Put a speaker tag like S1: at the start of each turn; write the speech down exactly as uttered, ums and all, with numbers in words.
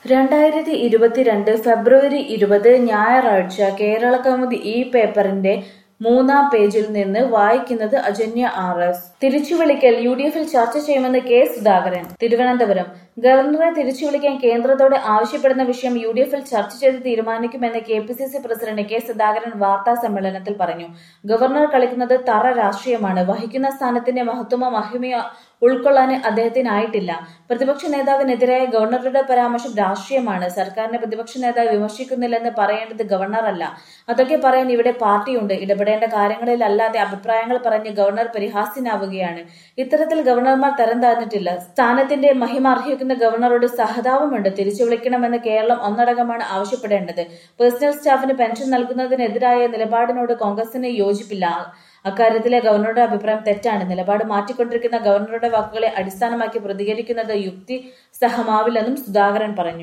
S1: രണ്ടായിരത്തി ഇരുപത്തിരണ്ട് ഫെബ്രുവരി ഇരുപത് ഞായറാഴ്ച കേരളകൗമുദി ഈ പേപ്പറിന്റെ മൂന്നാം പേജിൽ നിന്ന് വായിക്കുന്നത് അജന്യ ആർ എസ്. തിരിച്ചുവിളിക്കൽ യു ഡി എഫിൽ ചർച്ച ചെയ്യുമെന്ന് കെ സുധാകരൻ. തിരുവനന്തപുരം ഗവർണറെ തിരിച്ചുവിളിക്കാൻ കേന്ദ്രത്തോട് ആവശ്യപ്പെടുന്ന വിഷയം യു ഡി എഫിൽ ചർച്ച ചെയ്ത് തീരുമാനിക്കുമെന്ന് K P C C president K Sudhakaran വാർത്താ സമ്മേളനത്തിൽ പറഞ്ഞു. ഗവർണർ കളിക്കുന്നത് തറ രാഷ്ട്രീയമാണ്. വഹിക്കുന്ന സ്ഥാനത്തിന്റെ മഹത്വമോ മഹിമയോ ഉൾക്കൊള്ളാൻ അദ്ദേഹത്തിനായിട്ടില്ല. പ്രതിപക്ഷ നേതാവിനെതിരായ ഗവർണറുടെ പരാമർശം രാഷ്ട്രീയമാണ്. സർക്കാരിനെ പ്രതിപക്ഷ നേതാവ് വിമർശിക്കുന്നില്ലെന്ന് പറയേണ്ടത് ഗവർണറല്ല. അതൊക്കെ പറയാൻ ഇവിടെ പാർട്ടിയുണ്ട്. ഇടപെടേണ്ട കാര്യങ്ങളിലല്ലാതെ അഭിപ്രായങ്ങൾ പറഞ്ഞ് ഗവർണർ പരിഹാസ്യനാവുകയാണ്. ഇത്തരത്തിൽ ഗവർണർമാർ തരം താഴ്ന്നിട്ടില്ല. സ്ഥാനത്തിന്റെ മഹിമ അർഹിക്കുന്ന ഗവർണറോട് സഹതാപമുണ്ട്. തിരിച്ചു വിളിക്കണമെന്ന് കേരളം ഒന്നടങ്കമാണ് ആവശ്യപ്പെടേണ്ടത്. പേഴ്സണൽ സ്റ്റാഫിന് പെൻഷൻ നൽകുന്നതിനെതിരായ നിലപാടിനോട് കോൺഗ്രസിന് യോജിപ്പില്ല. അക്കാര്യത്തിലെ ഗവർണറുടെ അഭിപ്രായം തെറ്റാണ്. നിലപാട് മാറ്റിക്കൊണ്ടിരിക്കുന്ന ഗവർണറുടെ വാക്കുകളെ അടിസ്ഥാനമാക്കി പ്രതികരിക്കുന്നത് യുക്തിസഹമാവില്ലെന്നും സുധാകരൻ പറഞ്ഞു.